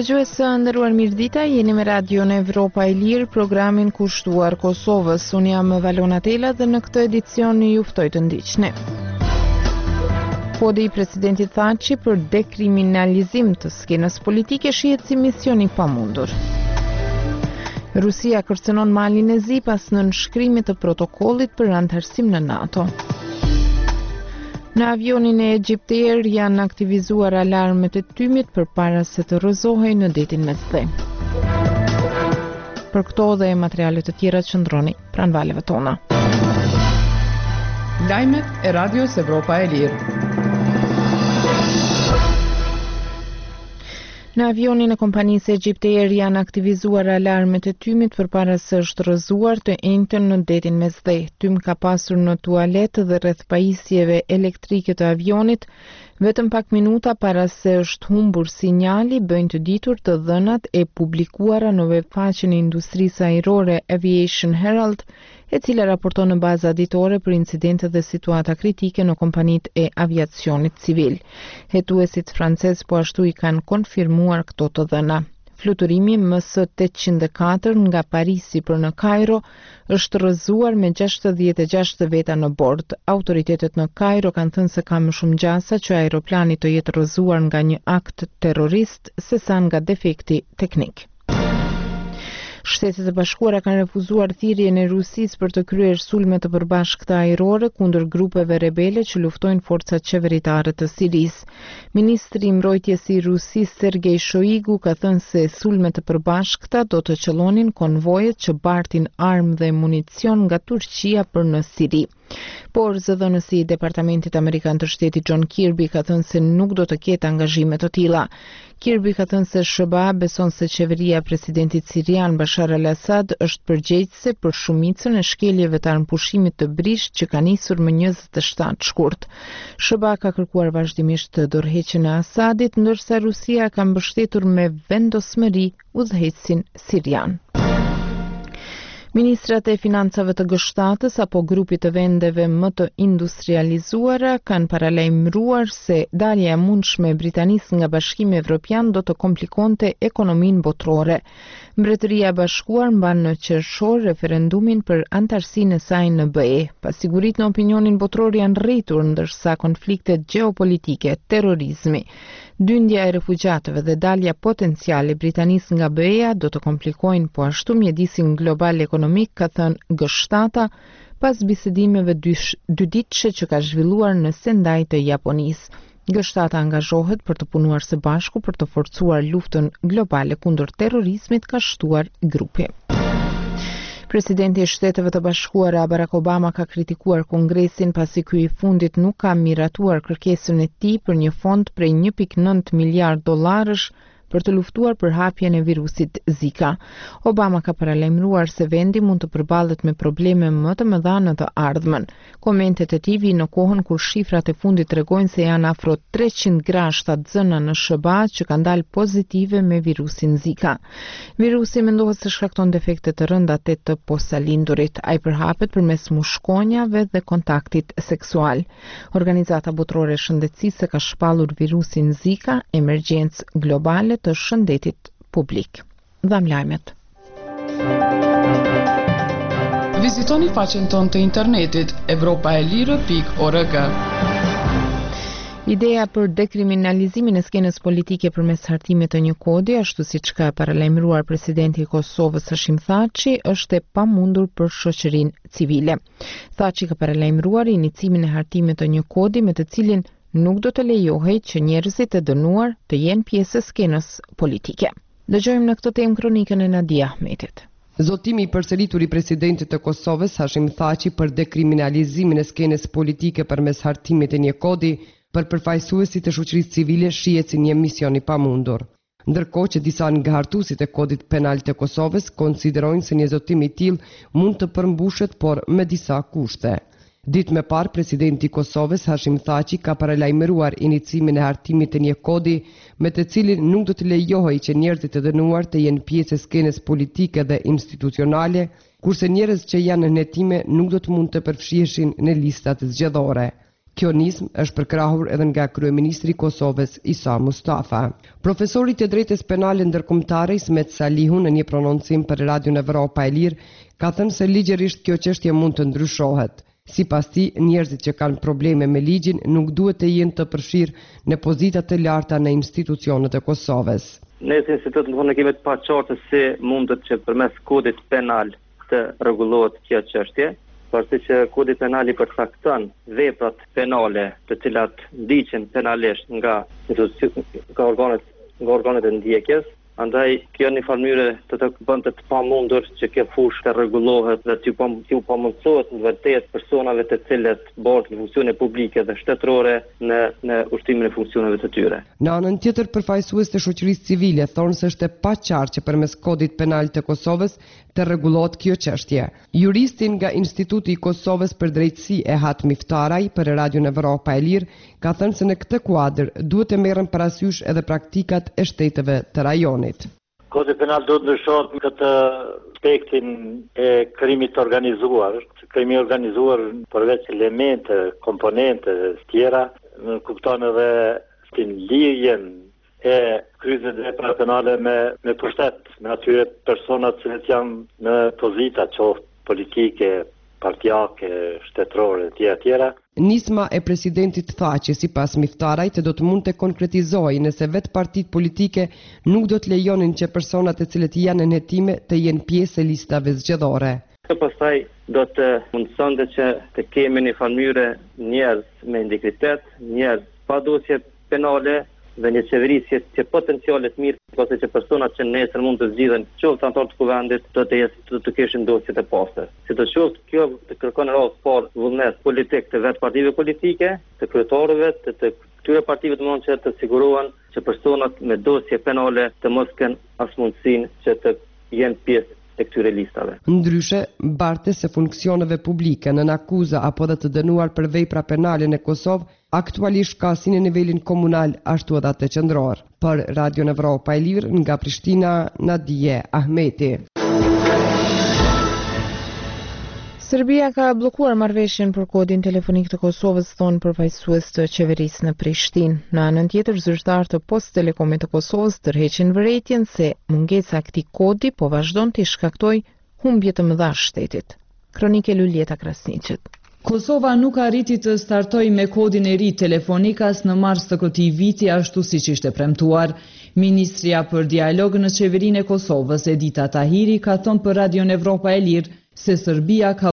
Dëgjuesë nderuar mirëdita, jeni me Radion Evropa e Lirë, programin kushtuar Kosovës. Unë jam Valona Tela dhe në këtë edicion ju ftoj të ndiqni. Kodi i presidentit Thaçi për dekriminalizim të skenës politike shihet si mision i pamundur. Rusia kërcënon Malin e Zi pas nënshkrimit të protokollit për anëtarësim në NATO. Në avionin e Egypt Air janë aktivizuar alarmet e tymit përpara se të rrëzohej në detin Mesdhe. Për këto dhe materialet të tjera qëndroni pranë valeve tona. Lajmet e Radios Evropa e Lirë. Në avionin e kompanisë Egypt Air janë aktivizuar alarmet e tymit përpara se është rrëzuar të njëjtën në detin Mesdhe. Tym ka pasur në tualetë dhe rreth pajisjeve elektrike të avionit, vetëm pak minuta para se është humbur sinjali, bëjnë të ditur të dhënat e publikuara në webfaqen e industrisë ajrore Aviation Herald, e cila raporton në baza ditore për incidente dhe situata kritike në kompanitë e aviacionit civil. Hetuesit francez po ashtu i kanë konfirmuar këto të dhëna. Fluturimi MS-804 nga Parisi për në Kairo është rrëzuar me 66 veta në bord. Autoritetet në Kairo kanë thënë se ka më shumë gjasa që aeroplani të jetë rrëzuar nga një akt terrorist sesa nga defekti teknik. Shtetet e Bashkuara kanë refuzuar thirrjen e Rusisë për të kryer sulme të përbashkëta ajrore kundër grupeve rebele që luftojnë forcat qeveritare të Sirisë. Ministri i mbrojtjes i Rusisë Sergej Shoigu ka thënë se sulmet të përbashkëta do të qëllonin konvojet që bartin armë dhe municion nga Turqia për në Siri. Por zëdhënësi i Departamentit Amerikan të Shtetit John Kirby ka thënë se nuk do të ketë angazhime të tilla. Kirby ka thënë se SBA beson se qeveria e presidentit sirian Bashar al-Assad është përgjegjëse për shumicën e shkeljeve të armëpushimit të brisht që ka nisur më 27 shkurt. SBA ka kërkuar vazhdimisht të dorëheqjen e Asadit, ndërsa Rusia ka mbështetur me vendosmëri udhëheqësin sirian. Ministrat e financave të G7-s apo grupit të vendeve më të industrializuara kanë paralajmëruar se dalja e mundshme e Britanisë nga Bashkimi Evropian do të komplikonte ekonominë botërore. Mbretëria e Bashkuar mban në qershor referendumin për anëtarësinë e saj në BE. Pasiguritë në opinionin botëror janë rritur, ndërsa konfliktet gjeopolitike, terrorizmi, dyndja e refugjatëve dhe dalja potenciale e Britanisë nga BE-ja do të komplikojnë po ashtu mjedisin global ekonomik, ka thënë G7 pas bisedimeve dyditëshe që ka zhvilluar në Sendai të Japonisë. G7 angazhohet për të punuar së bashku për të forcuar luftën globale kundër terrorizmit, ka shtuar grupi. Presidenti i Shteteve të Bashkuara Barack Obama ka kritikuar Kongresin pasi ky i fundit nuk ka miratuar kërkesën e tij për një fond prej 1.9 miliard dollarësh për të luftuar përhapjen e virusit Zika. Obama ka paralajmëruar se vendi mund të përballet me probleme më të mëdha në të ardhmen. Komentet e tij vijnë në kohën kur shifrat e fundit tregojnë se janë afro 300 grashta zëna në SBA që kanë dalë pozitive me virusin Zika. Virusi mendohet se shkakton defekte të rënda të posalindurit. Ai përhapet përmes mushkonjave dhe kontaktit seksual. Organizata Botërore e Shëndetësisë ka shpallur virusin Zika, emergjencë globale të shëndetit publik. Dham lajmet. Vizitoni faqen tonë të internetit evropaelire.org. Ideja për dekriminalizimin e skenës politike përmes hartimit të një kodi, ashtu siç ka paralajmëruar presidenti i Kosovës Hashim Thaçi, është e pamundur për shoqërinë civile. Thaçi ka paralajmëruar iniciimin e hartimit të një kodi me të cilin nuk do të lejohej që njerëzit e dënuar të jenë pjesë e skenës politike. Dëgjojmë në këtë temë kronikën e Nadia Ahmetit. Zotimi i përsëritur i presidentit të Kosovës Hashim Thaçi për dekriminalizimin e skenës politike përmes hartimit të një kodi për përfaqësuesit e shoqërisë civile shihet si një mision i pamundur. Ndërkohë që disa nga hartuesit e kodit penal të Kosovës konsiderojnë se një zotim i tillë mund të përmbushet, por me disa kushte. Ditë më parë, presidenti i Kosovës Hashim Thaçi ka paralajmëruar iniciimin e hartimit të një kodi me të cilin nuk do të lejohej që njerëzit e dënuar të jenë pjesë e skenës politike dhe institucionale, kurse njerëz që janë në hetime nuk do të mund të përfshiheshin në listat zgjedhore. Kjo nismë është përkrahur edhe nga kryeministri i Kosovës Isa Mustafa. Profesori të drejtës penale ndërkombëtare Ismet Salihu në një prononcim për Radion Evropa e Lirë ka thënë se ligjërisht kjo çështje mund të ndryshohet. Sipas tij, njerëzit që kanë probleme me ligjin nuk duhet të jenë të përfshirë në pozita të larta në institucionet e Kosovës. Ne si institut në kemi të paqartë se mundet që përmes kodit penal të rregullohet kjo çështje, pasi që kodi penal i përcakton veprat penale të cilat ndiqen penalisht nga organet e ndjekjes. Andaj kjo në mënyrë të bënte të pamundur që kjo fushë të rregullohet dhe t'u pamundsohet në vërtet personave të cilët bëhen funksione publike dhe shtetërore në ushtrimin e funksioneve të tyre. Në anën tjetër, përfaqësues të shoqërisë civile thonë se është e paqartë që përmes kodit penal të Kosovës të rregullohet kjo çështje. Juristin nga Instituti i Kosovës për Drejtësi Ehat Miftaraj për Radion Evropa e Lirë ka thënë se në këtë kuadër duhet të merren parasysh edhe praktikat e shteteve të rajonit. Kodi penal duhet ndryshohet në këtë aspektin e krimit organizuar. Krimi organizuar përveç elemente, komponente të tjera, kupton edhe lidhjen e kryqëzimit e vepra penale me pushtet, me atyre personat që janë në pozita qoftë politike, partijake, shtetërore, tjera. Nisma e presidentit tha që sipas Miftarajt do të mund të konkretizojë nëse vetë partitë politike nuk do të lejonin që personat e cilët janë në hetime të jenë pjesë e listave zgjedhore. Pastaj do të mundsonte që të kemi në mënyrë njerëz me integritet, njerëz pa dosje penale dhe një qeverisje që potencialet mirë, pasi që personat që nesër mund të zgjidhen qoftë anëtar të kuvendit do të kishin dosjet e pastër. Sidoqoftë kjo të kërkon rast parë vullnet politik të vetë partive politike, të kryetarëve të këtyre partive të mund që të sigurohen që personat me dosje penale të mos kenë as mundësinë që të jenë pjesë të këtyre listave. Ndryshe, bartës e funksioneve publike në akuza apo dhe të dënuar për vepra penale në Kosovë aktualisht ka si në nivelin komunal ashtu edhe të qendror. Për Radion Evropa e Lirë nga Prishtina, Nadije Ahmeti. Serbia ka bllokuar marrëveshjen për kodin telefonik të Kosovës, thonë përfaqësues të qeverisë në Prishtinë. Në anën tjetër, zyrtarë të Post Telekomit të Kosovës tërheqin vërejtjen se mungesa e këtij kodi po vazhdon të shkaktojë humbje të mëdha shtetit. Kronike Lulieta Krasniqit. Kosova nuk arriti të startojë me kodin e ri telefonik as në mars të këtij viti ashtu siç ishte premtuar. Ministria për dialog në qeverinë e Kosovës, Edita Tahiri, ka thënë për Radion Evropa e Lirë se Serbia ka